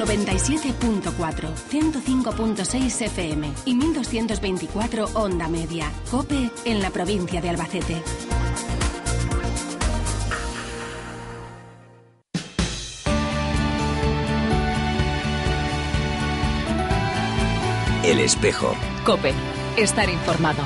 97.4, 105.6 FM y 1224 Onda Media. COPE en la provincia de Albacete. El Espejo. COPE. Estar informado.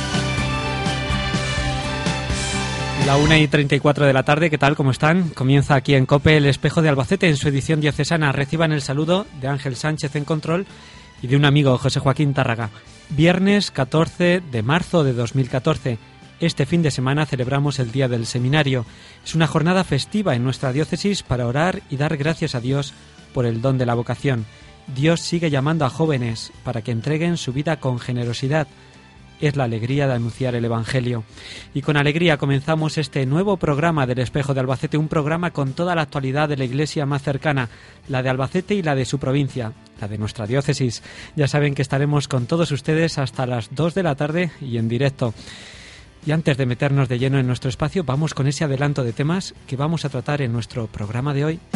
La 1:34 de la tarde, ¿qué tal? ¿Cómo están? Comienza aquí en COPE El Espejo de Albacete en su edición diocesana. Reciban el saludo de Ángel Sánchez en control y de un amigo, José Joaquín Tárraga. Viernes 14 de marzo de 2014. Este fin de semana celebramos el Día del Seminario. Es una jornada festiva en nuestra diócesis para orar y dar gracias a Dios por el don de la vocación. Dios sigue llamando a jóvenes para que entreguen su vida con generosidad. Es la alegría de anunciar el Evangelio. Y con alegría comenzamos este nuevo programa del Espejo de Albacete, un programa con toda la actualidad de la iglesia más cercana, la de Albacete y la de su provincia, la de nuestra diócesis. Ya saben que estaremos con todos ustedes hasta las 2 de la tarde y en directo. Y antes de meternos de lleno en nuestro espacio, vamos con ese adelanto de temas que vamos a tratar en nuestro programa de hoy.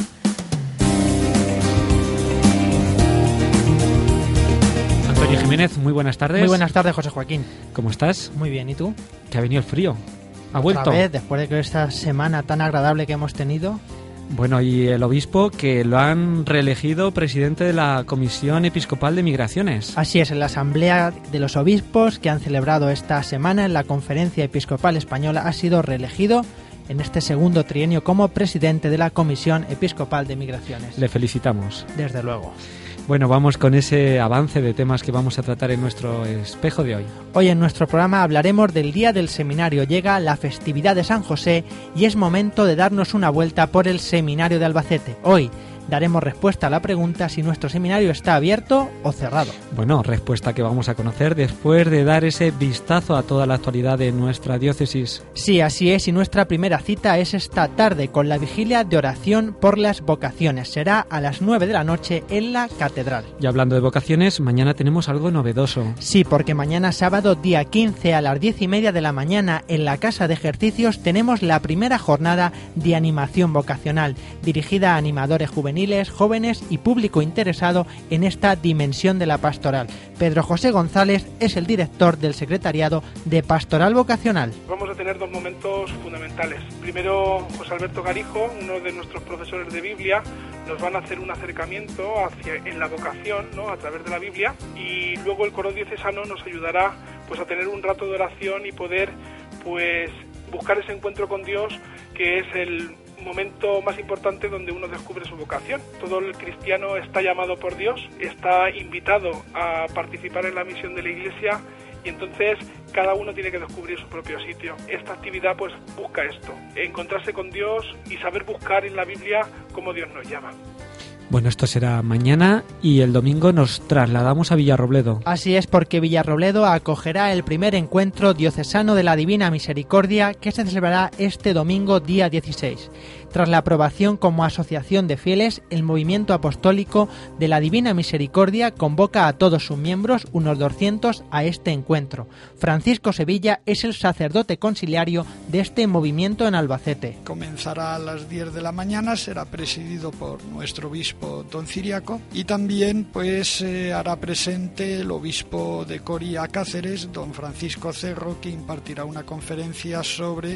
Antonio Jiménez, muy buenas tardes. Muy buenas tardes, José Joaquín. ¿Cómo estás? Muy bien, ¿y tú? Que ha venido el frío. ¿Ha vuelto? Otra vez, después de esta semana tan agradable que hemos tenido. Bueno, y el obispo que lo han reelegido presidente de la Comisión Episcopal de Migraciones. Así es, en la Asamblea de los Obispos que han celebrado esta semana en la Conferencia Episcopal Española ha sido reelegido en este segundo trienio como presidente de la Comisión Episcopal de Migraciones. Le felicitamos. Desde luego. Bueno, vamos con ese avance de temas que vamos a tratar en nuestro espejo de hoy. Hoy en nuestro programa hablaremos del Día del Seminario. Llega la festividad de San José y es momento de darnos una vuelta por el Seminario de Albacete. Hoy daremos respuesta a la pregunta si nuestro seminario está abierto o cerrado. Bueno, respuesta que vamos a conocer después de dar ese vistazo a toda la actualidad de nuestra diócesis. Sí, así es, y nuestra primera cita es esta tarde con la vigilia de oración por las vocaciones. Será a las 9 de la noche en la Catedral. Y hablando de vocaciones, mañana tenemos algo novedoso. Sí, porque mañana sábado, día 15, a las 10:30 de la mañana, en la Casa de Ejercicios, tenemos la primera jornada de animación vocacional, dirigida a animadores juveniles, jóvenes y público interesado en esta dimensión de la pastoral. Pedro José González es el director del Secretariado de Pastoral Vocacional. Vamos a tener dos momentos fundamentales. Primero, José Alberto Garijo, uno de nuestros profesores de Biblia, nos van a hacer un acercamiento en la vocación, ¿no?, a través de la Biblia, y luego el coro diocesano nos ayudará pues a tener un rato de oración y poder pues buscar ese encuentro con Dios, que es el momento más importante donde uno descubre su vocación. Todo el cristiano está llamado por Dios, está invitado a participar en la misión de la Iglesia, y entonces cada uno tiene que descubrir su propio sitio. Esta actividad pues busca esto, encontrarse con Dios y saber buscar en la Biblia cómo Dios nos llama. Bueno, esto será mañana y el domingo nos trasladamos a Villarrobledo. Así es, porque Villarrobledo acogerá el primer encuentro diocesano de la Divina Misericordia que se celebrará este domingo día 16. Tras la aprobación como asociación de fieles, el Movimiento Apostólico de la Divina Misericordia convoca a todos sus miembros, unos 200, a este encuentro. Francisco Sevilla es el sacerdote conciliario de este movimiento en Albacete. Comenzará a las 10 de la mañana, será presidido por nuestro obispo don Ciriaco, y también pues hará presente el obispo de Coria Cáceres, don Francisco Cerro, que impartirá una conferencia sobre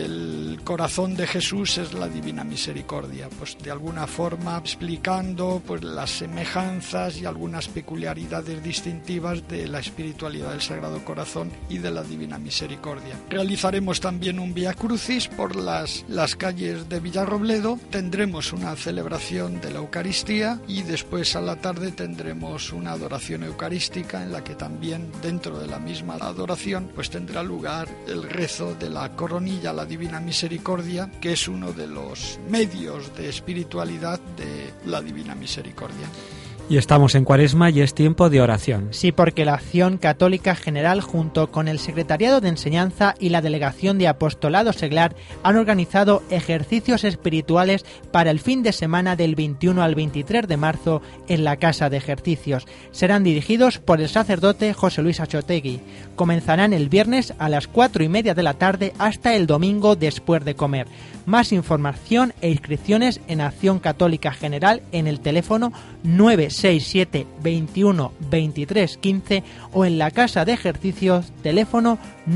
el corazón de Jesús es la Divina Misericordia, pues de alguna forma explicando pues las semejanzas y algunas peculiaridades distintivas de la espiritualidad del Sagrado Corazón y de la Divina Misericordia. Realizaremos también un Vía Crucis por las calles de Villarrobledo, tendremos una celebración de la Eucaristía y después a la tarde tendremos una adoración eucarística en la que también dentro de la misma adoración pues tendrá lugar el rezo de la coronilla a la Divina Misericordia, que es uno de los medios de espiritualidad de la Divina Misericordia. Y estamos en Cuaresma y es tiempo de oración. Sí, porque la Acción Católica General, junto con el Secretariado de Enseñanza y la Delegación de Apostolado Seglar, han organizado ejercicios espirituales para el fin de semana del 21 al 23 de marzo en la Casa de Ejercicios. Serán dirigidos por el sacerdote José Luis Achotegui. Comenzarán el viernes a las 4:30 de la tarde hasta el domingo después de comer. Más información e inscripciones en Acción Católica General en el teléfono 967 21 23 15 o en la Casa de Ejercicios teléfono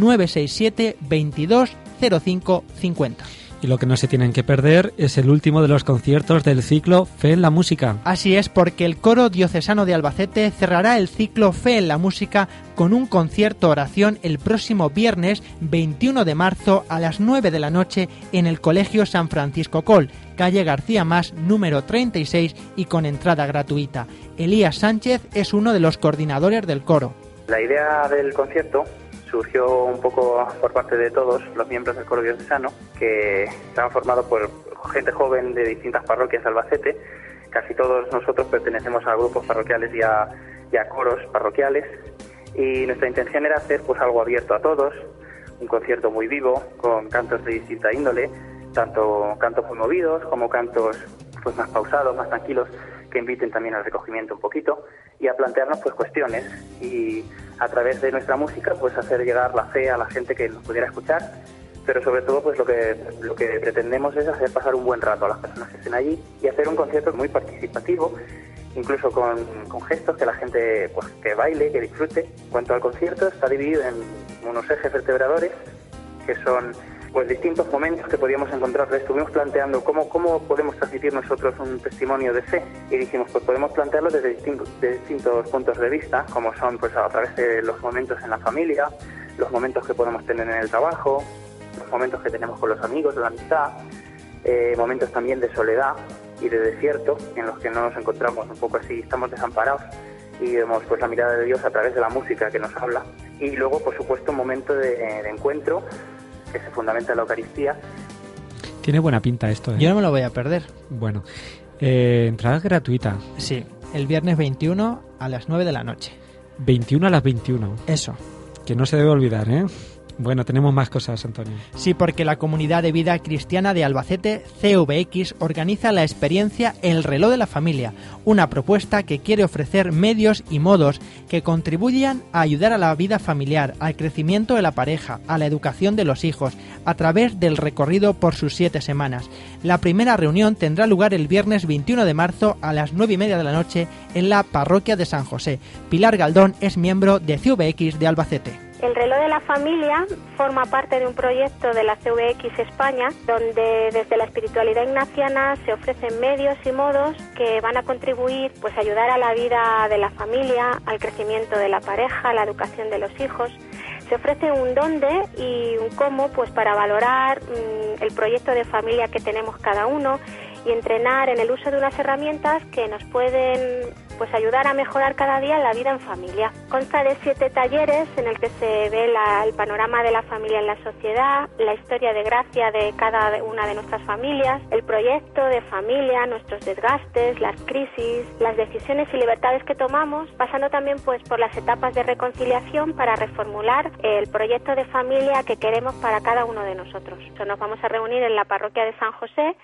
967 22 05 50. Y lo que no se tienen que perder es el último de los conciertos del ciclo Fe en la Música. Así es, porque el Coro Diocesano de Albacete cerrará el ciclo Fe en la Música con un concierto oración el próximo viernes 21 de marzo a las 9 de la noche en el Colegio San Francisco Coll, calle García Mas, número 36 y con entrada gratuita. Elías Sánchez es uno de los coordinadores del coro. La idea del concierto surgió un poco por parte de todos los miembros del coro diocesano, que estaban formados por gente joven de distintas parroquias de Albacete. Casi todos nosotros pertenecemos a grupos parroquiales y a coros parroquiales, y nuestra intención era hacer pues algo abierto a todos, un concierto muy vivo, con cantos de distinta índole, tanto cantos muy movidos como cantos pues más pausados, más tranquilos, que inviten también al recogimiento un poquito y a plantearnos pues cuestiones, y a través de nuestra música pues hacer llegar la fe a la gente que nos pudiera escuchar, pero sobre todo pues lo que pretendemos es hacer pasar un buen rato a las personas que estén allí y hacer un concierto muy participativo, incluso con gestos, que la gente pues que baile, que disfrute. En cuanto al concierto, está dividido en unos ejes vertebradores que son pues distintos momentos que podíamos encontrar. Estuvimos planteando cómo podemos transmitir nosotros un testimonio de fe, y dijimos pues podemos plantearlo desde distintos puntos de vista, como son pues a través de los momentos en la familia, los momentos que podemos tener en el trabajo, los momentos que tenemos con los amigos, de la amistad, momentos también de soledad y de desierto, en los que no nos encontramos un poco así, estamos desamparados, y vemos pues la mirada de Dios a través de la música que nos habla. Y luego por supuesto un momento de encuentro que se fundamenta en la Eucaristía. Tiene buena pinta esto, ¿eh? Yo no me lo voy a perder. Bueno, entrada gratuita. Sí, el viernes 21 a las 9 de la noche. 21 a las 21. Eso. Que no se debe olvidar, ¿eh? Bueno, tenemos más cosas, Antonio. Sí, porque la Comunidad de Vida Cristiana de Albacete, CVX, organiza la experiencia El Reloj de la Familia, una propuesta que quiere ofrecer medios y modos que contribuyan a ayudar a la vida familiar, al crecimiento de la pareja, a la educación de los hijos, a través del recorrido por sus 7 semanas. La primera reunión tendrá lugar el viernes 21 de marzo a las 9:30 de la noche en la Parroquia de San José. Pilar Galdón es miembro de CVX de Albacete. El Reloj de la Familia forma parte de un proyecto de la CVX España, donde desde la espiritualidad ignaciana se ofrecen medios y modos que van a contribuir pues a ayudar a la vida de la familia, al crecimiento de la pareja, a la educación de los hijos. Se ofrece un dónde y un cómo pues para valorar el proyecto de familia que tenemos cada uno y entrenar en el uso de unas herramientas que nos pueden pues ayudar a mejorar cada día la vida en familia. Consta de 7 talleres en el que se ve el panorama de la familia en la sociedad, la historia de gracia de cada una de nuestras familias, el proyecto de familia, nuestros desgastes, las crisis, las decisiones y libertades que tomamos, pasando también pues por las etapas de reconciliación para reformular el proyecto de familia que queremos para cada uno de nosotros. Nos vamos a reunir en la parroquia de San José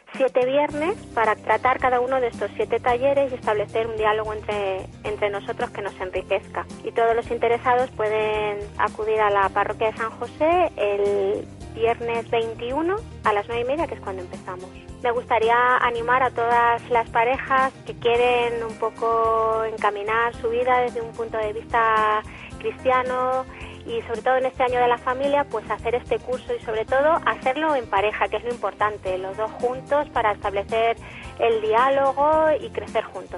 7 viernes para tratar cada uno de estos 7 talleres y establecer un diálogo entre nosotros que nos enriquezca. Y todos los interesados pueden acudir a la parroquia de San José el viernes 21 a las 9:30, que es cuando empezamos. Me gustaría animar a todas las parejas que quieren un poco encaminar su vida desde un punto de vista cristiano, y sobre todo en este año de la familia, pues hacer este curso y sobre todo hacerlo en pareja, que es lo importante, los dos juntos para establecer el diálogo y crecer juntos.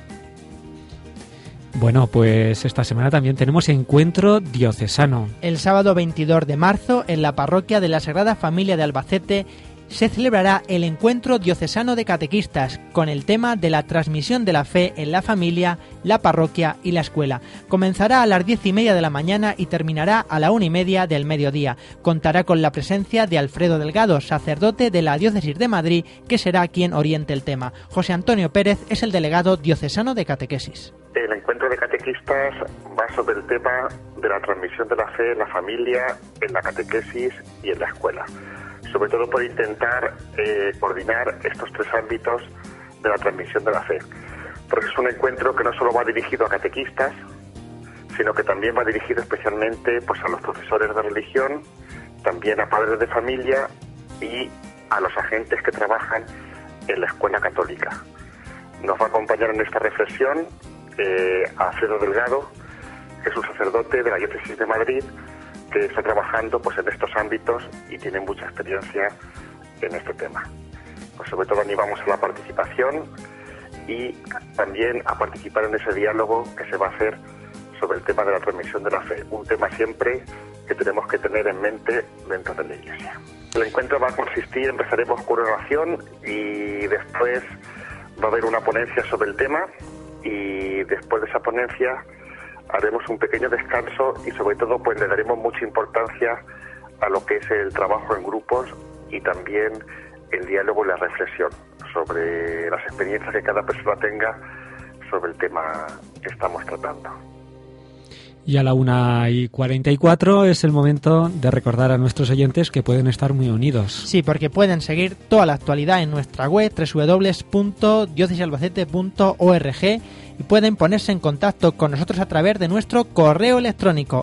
Bueno, pues esta semana también tenemos encuentro diocesano. El sábado 22 de marzo, en la parroquia de la Sagrada Familia de Albacete, se celebrará el Encuentro Diocesano de Catequistas con el tema de la transmisión de la fe en la familia, la parroquia y la escuela. Comenzará a las 10:30 de la mañana y terminará a la 1:30 del mediodía. Contará con la presencia de Alfredo Delgado, sacerdote de la Diócesis de Madrid, que será quien oriente el tema. José Antonio Pérez es el delegado diocesano de catequesis. El encuentro de catequistas va sobre el tema de la transmisión de la fe en la familia, en la catequesis y en la escuela. Sobre todo por intentar coordinar estos tres ámbitos de la transmisión de la fe. Porque es un encuentro que no solo va dirigido a catequistas, sino que también va dirigido especialmente pues, a los profesores de religión, también a padres de familia y a los agentes que trabajan en la escuela católica. Nos va a acompañar en esta reflexión Alfredo Delgado, que es un sacerdote de la Diócesis de Madrid, que está trabajando pues en estos ámbitos y tiene mucha experiencia en este tema. Pues sobre todo animamos a la participación y también a participar en ese diálogo que se va a hacer sobre el tema de la transmisión de la fe, un tema siempre que tenemos que tener en mente dentro de la Iglesia. El encuentro va a consistir, empezaremos con una oración y después va a haber una ponencia sobre el tema y después de esa ponencia haremos un pequeño descanso y sobre todo pues le daremos mucha importancia a lo que es el trabajo en grupos y también el diálogo y la reflexión sobre las experiencias que cada persona tenga sobre el tema que estamos tratando. Y a la 1:44 es el momento de recordar a nuestros oyentes que pueden estar muy unidos. Sí, porque pueden seguir toda la actualidad en nuestra web www.diocesialbacete.org y pueden ponerse en contacto con nosotros a través de nuestro correo electrónico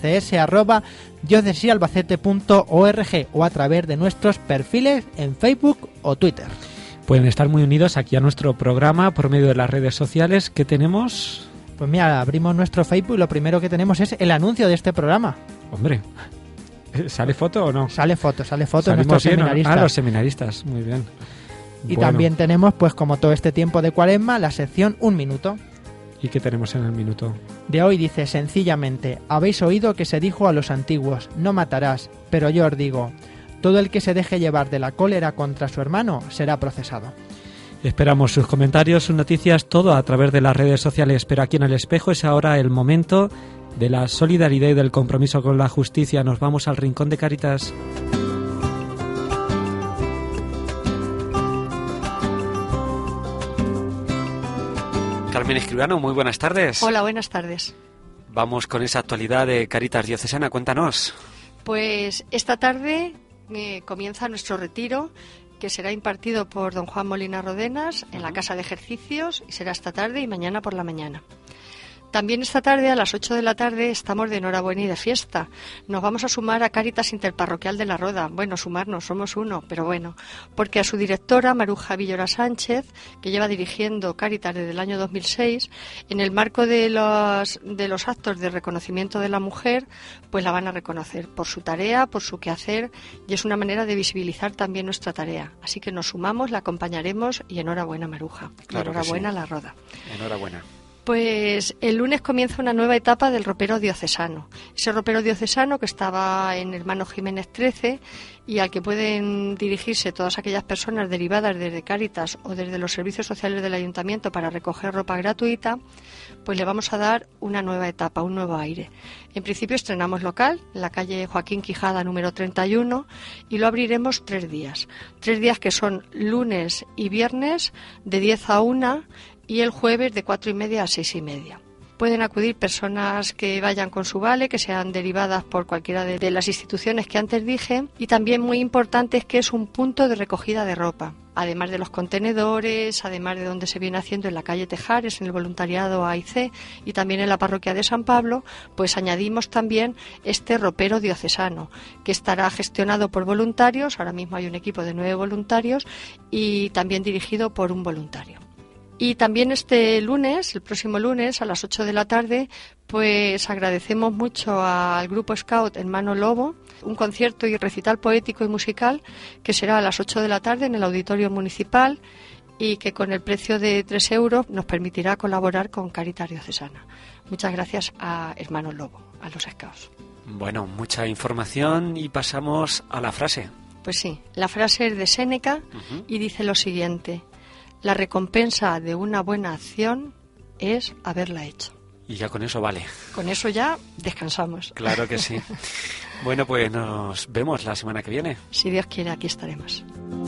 mcs@diocesialbacete.org o a través de nuestros perfiles en Facebook o Twitter. Pueden estar muy unidos aquí a nuestro programa por medio de las redes sociales que tenemos. Pues mira, abrimos nuestro Facebook y lo primero que tenemos es el anuncio de este programa. Hombre, ¿sale foto o no? Sale foto de nuestros seminaristas. Los seminaristas, muy bien. Y también tenemos, pues como todo este tiempo de Cuaresma, la sección Un Minuto. ¿Y qué tenemos en el minuto? De hoy dice sencillamente: habéis oído que se dijo a los antiguos, no matarás, pero yo os digo, todo el que se deje llevar de la cólera contra su hermano será procesado. Esperamos sus comentarios, sus noticias, todo a través de las redes sociales, pero aquí en El Espejo es ahora el momento de la solidaridad y del compromiso con la justicia. Nos vamos al Rincón de Cáritas. Carmen Escribano, muy buenas tardes. Hola, buenas tardes. Vamos con esa actualidad de Cáritas Diocesana, cuéntanos. Pues esta tarde comienza nuestro retiro, que será impartido por don Juan Molina Rodenas en la Casa de Ejercicios y será esta tarde y mañana por la mañana. También esta tarde a las 8 de la tarde estamos de enhorabuena y de fiesta. Nos vamos a sumar a Cáritas Interparroquial de la Roda. Bueno, sumarnos, somos uno, pero bueno, porque a su directora, Maruja Villora Sánchez, que lleva dirigiendo Cáritas desde el año 2006, en el marco de los actos de reconocimiento de la mujer, pues la van a reconocer por su tarea, por su quehacer, y es una manera de visibilizar también nuestra tarea. Así que nos sumamos, la acompañaremos y enhorabuena, Maruja. Claro, enhorabuena sí. La Roda. Enhorabuena. Pues el lunes comienza una nueva etapa del ropero diocesano. Ese ropero diocesano que estaba en Hermano Jiménez 13 y al que pueden dirigirse todas aquellas personas derivadas desde Cáritas o desde los servicios sociales del Ayuntamiento para recoger ropa gratuita, pues le vamos a dar una nueva etapa, un nuevo aire. En principio estrenamos local, en la calle Joaquín Quijada número 31, y lo abriremos 3 días. 3 días que son lunes y viernes de 10 a 1 y el jueves de 4:30 a 6:30. Pueden acudir personas que vayan con su vale, que sean derivadas por cualquiera de las instituciones que antes dije, y también muy importante es que es un punto de recogida de ropa. Además de los contenedores, además de donde se viene haciendo en la calle Tejares, en el voluntariado AIC y también en la parroquia de San Pablo, pues añadimos también este ropero diocesano, que estará gestionado por voluntarios. Ahora mismo hay un equipo de 9 voluntarios y también dirigido por un voluntario. Y también este lunes, el próximo lunes, a las 8 de la tarde, pues agradecemos mucho al Grupo Scout Hermano Lobo, un concierto y recital poético y musical que será a las 8 de la tarde en el Auditorio Municipal y que con el precio de 3 euros nos permitirá colaborar con Cáritas Diocesana. Muchas gracias a Hermano Lobo, a los Scouts. Bueno, mucha información y pasamos a la frase. Pues sí, la frase es de Séneca y dice lo siguiente: la recompensa de una buena acción es haberla hecho. Y ya con eso vale. Con eso ya descansamos. Claro que sí. Bueno, pues nos vemos la semana que viene. Si Dios quiere, aquí estaremos.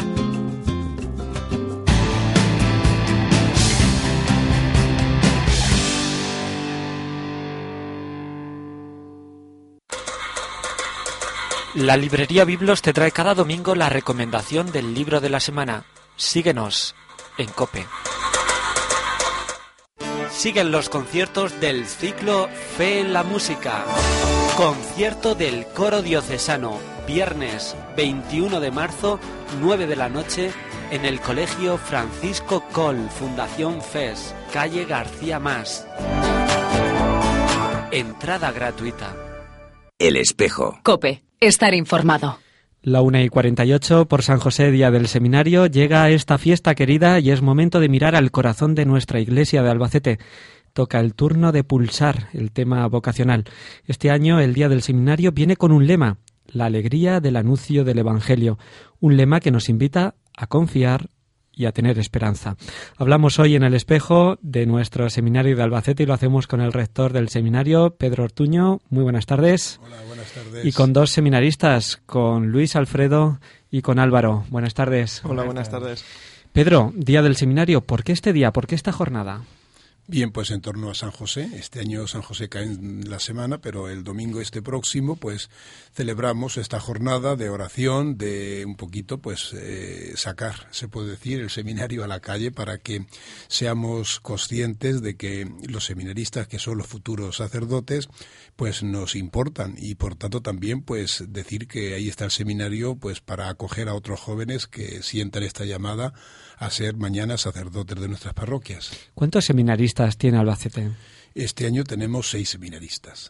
La librería Biblos te trae cada domingo la recomendación del libro de la semana. Síguenos en COPE. Siguen los conciertos del ciclo Fe en la Música. Concierto del Coro Diocesano, viernes 21 de marzo, 9 de la noche, en el Colegio Francisco Coll, Fundación FES, calle García Mas. Entrada gratuita. El Espejo. COPE. Estar informado. La 1:48 por San José, día del seminario, llega esta fiesta querida y es momento de mirar al corazón de nuestra iglesia de Albacete. Toca el turno de pulsar el tema vocacional. Este año el día del seminario viene con un lema: la alegría del anuncio del Evangelio. Un lema que nos invita a confiar y a tener esperanza. Hablamos hoy en El Espejo de nuestro seminario de Albacete y lo hacemos con el rector del seminario, Pedro Ortuño. Muy buenas tardes. Hola, buenas tardes. Y con dos seminaristas, con Luis Alfredo y con Álvaro. Buenas tardes. Hola, buenas tardes. Pedro, día del seminario. ¿Por qué este día? ¿Por qué esta jornada? Bien, pues en torno a San José. Este año San José cae en la semana, pero el domingo próximo, pues celebramos esta jornada de oración, de un poquito, pues sacar, se puede decir, el seminario a la calle para que seamos conscientes de que los seminaristas, que son los futuros sacerdotes, pues nos importan y por tanto también, pues decir que ahí está el seminario, pues para acoger a otros jóvenes que sientan esta llamada a ser mañana sacerdotes de nuestras parroquias. ¿Cuántos seminaristas tiene Albacete? Este año tenemos 6 seminaristas.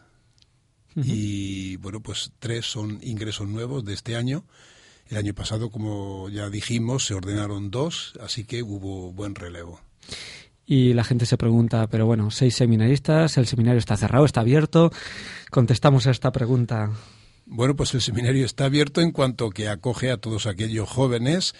Y bueno, pues 3 son ingresos nuevos de este año. El año pasado, como ya dijimos, se ordenaron 2, así que hubo buen relevo. Y la gente se pregunta, pero bueno, 6 seminaristas, ¿el seminario está cerrado, está abierto? Contestamos a esta pregunta. Bueno, pues el seminario está abierto en cuanto que acoge a todos aquellos jóvenes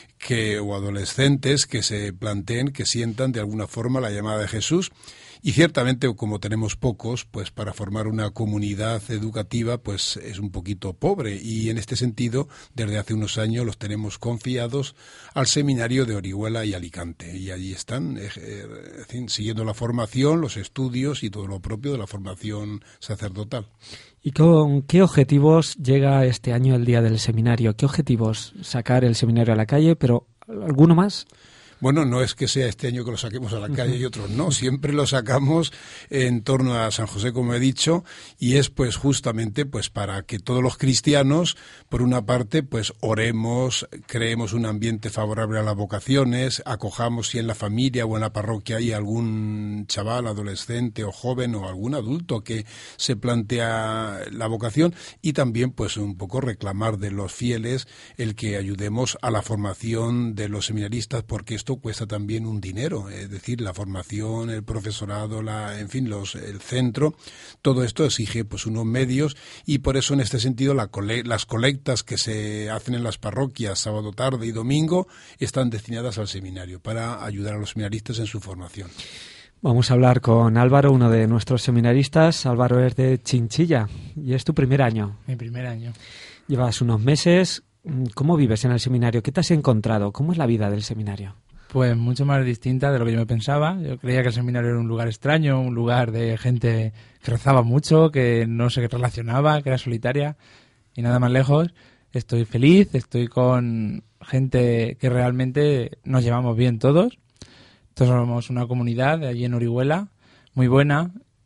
o adolescentes que se planteen, que sientan de alguna forma la llamada de Jesús. Y ciertamente, como tenemos pocos, pues para formar una comunidad educativa, pues es un poquito pobre. Y en este sentido, desde hace unos años los tenemos confiados al seminario de Orihuela y Alicante. Y allí están, siguiendo la formación, los estudios y todo lo propio de la formación sacerdotal. ¿Y con qué objetivos llega este año el día del seminario? ¿Qué objetivos? Sacar el seminario a la calle, pero ¿alguno más? Bueno, no es que sea este año que lo saquemos a la calle y otros no, siempre lo sacamos en torno a San José, como he dicho, y es pues justamente pues para que todos los cristianos, por una parte, pues oremos, creemos un ambiente favorable a las vocaciones, acojamos si en la familia o en la parroquia hay algún chaval, adolescente o joven o algún adulto que se plantea la vocación, y también pues un poco reclamar de los fieles el que ayudemos a la formación de los seminaristas, porque esto cuesta también un dinero, es decir, la formación, el profesorado, el centro, todo esto exige pues unos medios, y por eso en este sentido las colectas que se hacen en las parroquias sábado tarde y domingo están destinadas al seminario para ayudar a los seminaristas en su formación. Vamos a hablar con Álvaro, uno de nuestros seminaristas. Álvaro es de Chinchilla y es tu primer año. Mi primer año. Llevas unos meses. ¿Cómo vives en el seminario? ¿Qué te has encontrado? ¿Cómo es la vida del seminario? Pues mucho más distinta de lo que yo me pensaba. Yo creía que el seminario era un lugar extraño, un lugar de gente que rezaba mucho, que no se relacionaba, que era solitaria, y nada más lejos. Estoy feliz, estoy con gente que realmente nos llevamos bien todos. Todos somos una comunidad de allí en Orihuela, muy buena,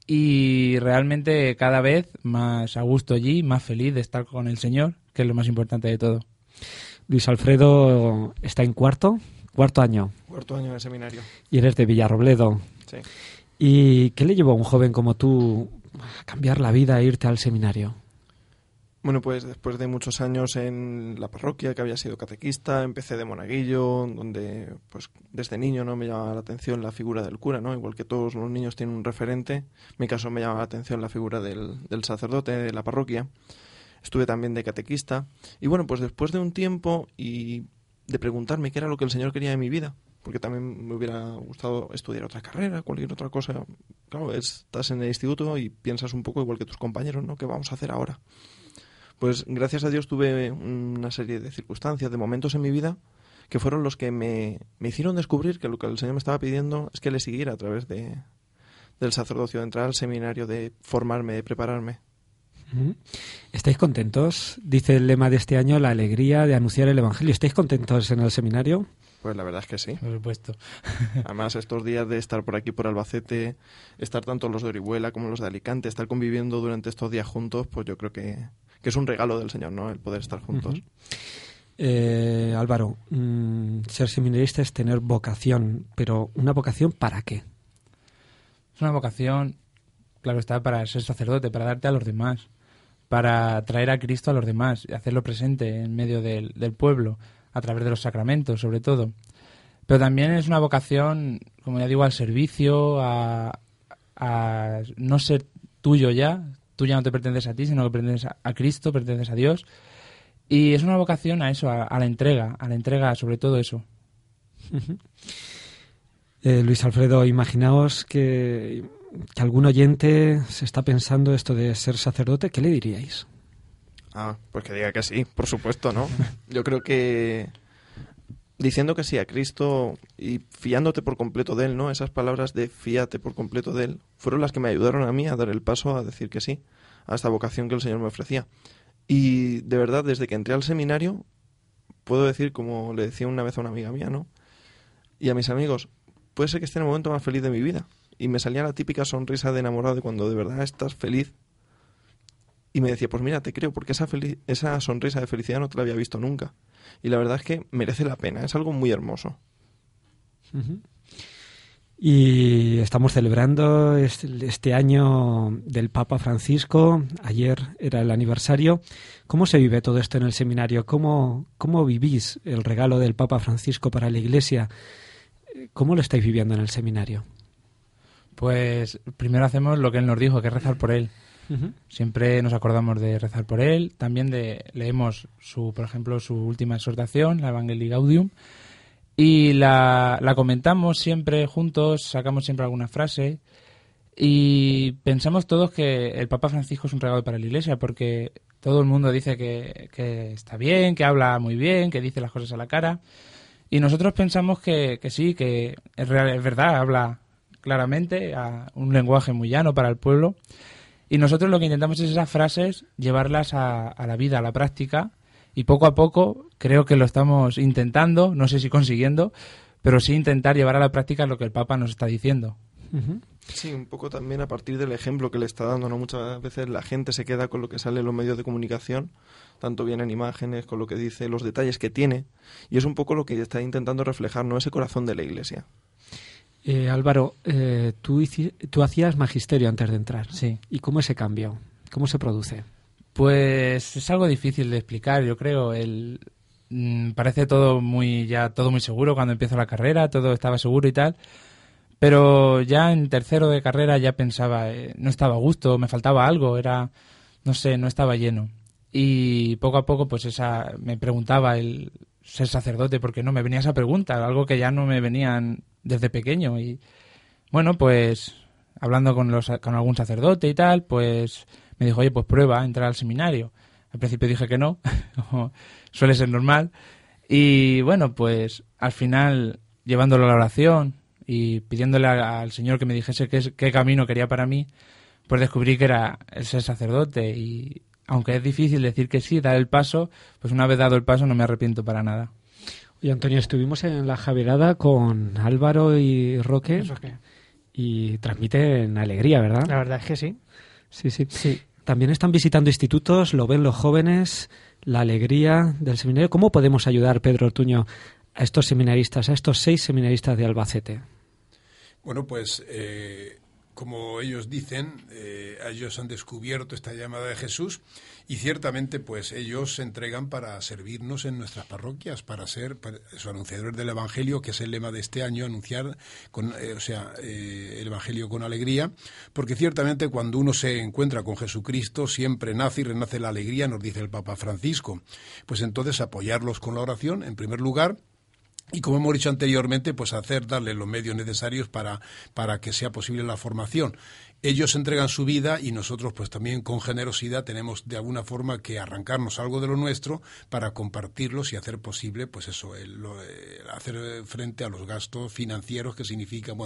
y realmente cada vez más a gusto allí, más feliz de estar con el Señor, que es lo más importante de todo. Luis Alfredo está en cuarto año. Cuarto año de seminario. Y eres de Villarrobledo. Sí. ¿Y qué le llevó a un joven como tú a cambiar la vida e irte al seminario? Bueno, pues después de muchos años en la parroquia, que había sido catequista, empecé de monaguillo, donde pues desde niño no me llamaba la atención la figura del cura, ¿no? Igual que todos los niños tienen un referente, en mi caso me llamaba la atención la figura del sacerdote de la parroquia. estuve también de catequista. Y bueno, pues después de un tiempo y de preguntarme qué era lo que el Señor quería de mi vida, porque también me hubiera gustado estudiar otra carrera, cualquier otra cosa. Claro, estás en el instituto y piensas un poco igual que tus compañeros, ¿no? ¿Qué vamos a hacer ahora? Pues gracias a Dios tuve una serie de circunstancias, de momentos en mi vida que fueron los que me hicieron descubrir que lo que el Señor me estaba pidiendo es que le siguiera a través del sacerdocio, de entrar al seminario, de formarme, de prepararme. ¿Estáis contentos? Dice el lema de este año, la alegría de anunciar el Evangelio. ¿Estáis contentos en el seminario? Pues la verdad es que sí. Por supuesto. Además, estos días de estar por aquí, por Albacete, estar tanto los de Orihuela como los de Alicante, estar conviviendo durante estos días juntos, pues yo creo que es un regalo del Señor, ¿no? El poder estar juntos. Álvaro, ser seminarista es tener vocación, pero ¿una vocación para qué? Es una vocación, claro está, para ser sacerdote, para darte a los demás, para traer a Cristo a los demás, hacerlo presente en medio del pueblo, a través de los sacramentos, sobre todo. Pero también es una vocación, como ya digo, al servicio, a no ser tuyo ya. Tú ya no te perteneces a ti, sino que perteneces a Cristo, perteneces a Dios. Y es una vocación a eso, a la entrega, sobre todo eso. Luis Alfredo, imaginaos que algún oyente se está pensando esto de ser sacerdote, ¿qué le diríais? Pues que diga que sí, por supuesto, ¿no? Yo creo que diciendo que sí a Cristo y fiándote por completo de Él, ¿no? Esas palabras de fíate por completo de Él fueron las que me ayudaron a mí a dar el paso a decir que sí a esta vocación que el Señor me ofrecía. Y de verdad, desde que entré al seminario, puedo decir, como le decía una vez a una amiga mía, ¿no? Y a mis amigos, puede ser que esté en el momento más feliz de mi vida. Y me salía la típica sonrisa de enamorado de cuando de verdad estás feliz. Y me decía, pues mira, te creo, porque esa sonrisa de felicidad no te la había visto nunca. Y la verdad es que merece la pena, es algo muy hermoso. Y estamos celebrando este año del Papa Francisco. Ayer era el aniversario. ¿Cómo se vive todo esto en el seminario? ¿Cómo vivís el regalo del Papa Francisco para la Iglesia? ¿Cómo lo estáis viviendo en el seminario? Pues primero hacemos lo que él nos dijo, que es rezar por él. Siempre nos acordamos de rezar por él. También leemos, por ejemplo, su última exhortación, la Evangelii Gaudium, y la comentamos siempre juntos, sacamos siempre alguna frase y pensamos todos que el Papa Francisco es un regalo para la Iglesia, porque todo el mundo dice que está bien, que habla muy bien, que dice las cosas a la cara, y nosotros pensamos que sí, que es verdad, habla claramente a un lenguaje muy llano para el pueblo, y nosotros lo que intentamos es esas frases llevarlas a la vida, a la práctica. Y poco a poco creo que lo estamos intentando, no sé si consiguiendo, pero sí intentar llevar a la práctica lo que el Papa nos está diciendo. Sí, un poco también a partir del ejemplo que le está dando, ¿no? Muchas veces la gente se queda con lo que sale en los medios de comunicación, tanto bien en imágenes, con lo que dice, los detalles que tiene, y es un poco lo que está intentando reflejar, ¿no? Ese corazón de la Iglesia. Álvaro, tú hacías magisterio antes de entrar. Sí. ¿Y cómo ese cambio? ¿Cómo se produce? Pues es algo difícil de explicar, yo creo. Parece todo muy seguro cuando empiezo la carrera, todo estaba seguro y tal, pero ya en tercero de carrera ya pensaba, no estaba a gusto, me faltaba algo, no estaba lleno. Y poco a poco pues me preguntaba el ser sacerdote, porque no me venía esa pregunta, algo que ya no me venían desde pequeño. Y bueno, pues hablando con algún sacerdote y tal, pues me dijo, oye, pues prueba, entrar al seminario. Al principio dije que no, como suele ser normal. Y bueno, pues al final, llevándolo a la oración y pidiéndole al Señor que me dijese qué camino quería para mí, pues descubrí que era el ser sacerdote. Y aunque es difícil decir que sí, dar el paso, pues una vez dado el paso no me arrepiento para nada. Oye, Antonio, estuvimos en la Javierada con Álvaro y Roque y transmiten alegría, ¿verdad? La verdad es que sí. Sí. También están visitando institutos, lo ven los jóvenes, la alegría del seminario. ¿Cómo podemos ayudar, Pedro Ortuño, a estos seminaristas, a estos 6 seminaristas de Albacete? Bueno, pues como ellos dicen, ellos han descubierto esta llamada de Jesús y ciertamente pues ellos se entregan para servirnos en nuestras parroquias, para ser anunciadores del Evangelio, que es el lema de este año, anunciar el Evangelio con alegría, porque ciertamente cuando uno se encuentra con Jesucristo siempre nace y renace la alegría, nos dice el Papa Francisco. Pues entonces apoyarlos con la oración, en primer lugar, y como hemos dicho anteriormente, pues darles los medios necesarios para que sea posible la formación. Ellos entregan su vida y nosotros pues también con generosidad tenemos de alguna forma que arrancarnos algo de lo nuestro para compartirlos y hacer posible pues eso, hacer frente a los gastos financieros que significan,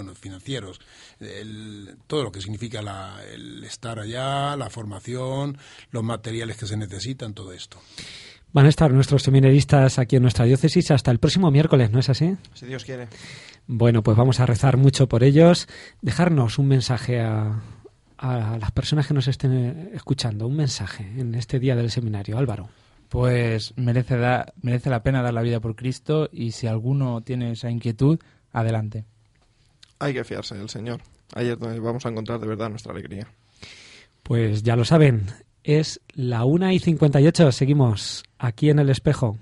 todo lo que significa el estar allá, la formación, los materiales que se necesitan, todo esto. Van a estar nuestros seminaristas aquí en nuestra diócesis hasta el próximo miércoles, ¿no es así? Si Dios quiere. Bueno, pues vamos a rezar mucho por ellos. Dejarnos un mensaje a las personas que nos estén escuchando, un mensaje en este día del seminario. Álvaro. Pues merece la pena dar la vida por Cristo y si alguno tiene esa inquietud, adelante. Hay que fiarse del Señor. Ahí es donde vamos a encontrar de verdad nuestra alegría. Pues ya lo saben. Es la 1:58. Seguimos aquí en El Espejo.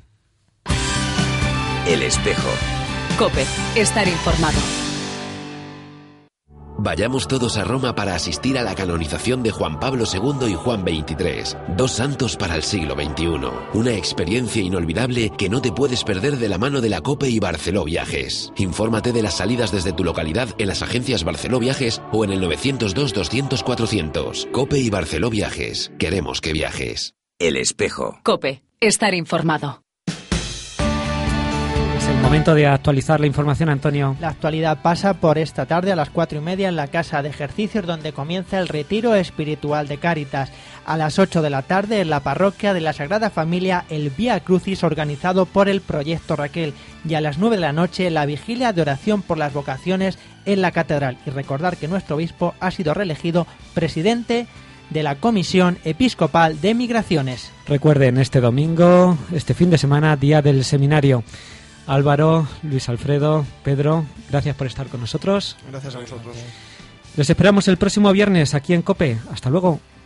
El Espejo. COPE. Estar informado. Vayamos todos a Roma para asistir a la canonización de Juan Pablo II y Juan XXIII, dos santos para el siglo XXI. Una experiencia inolvidable que no te puedes perder de la mano de la COPE y Barceló Viajes. Infórmate de las salidas desde tu localidad en las agencias Barceló Viajes o en el 902-200-400. COPE y Barceló Viajes. Queremos que viajes. El Espejo. COPE. Estar informado. Es el momento de actualizar la información, Antonio. La actualidad pasa por esta tarde a las 4:30 en la Casa de Ejercicios, donde comienza el retiro espiritual de Cáritas. A las 8 de la tarde en la parroquia de la Sagrada Familia, el Vía Crucis organizado por el Proyecto Raquel. Y a las 9 de la noche la vigilia de oración por las vocaciones en la Catedral. Y recordar que nuestro obispo ha sido reelegido presidente de la Comisión Episcopal de Migraciones. Recuerden, este domingo, este fin de semana, día del seminario. Álvaro, Luis Alfredo, Pedro, gracias por estar con nosotros. Gracias a vosotros. Les esperamos el próximo viernes aquí en COPE. Hasta luego.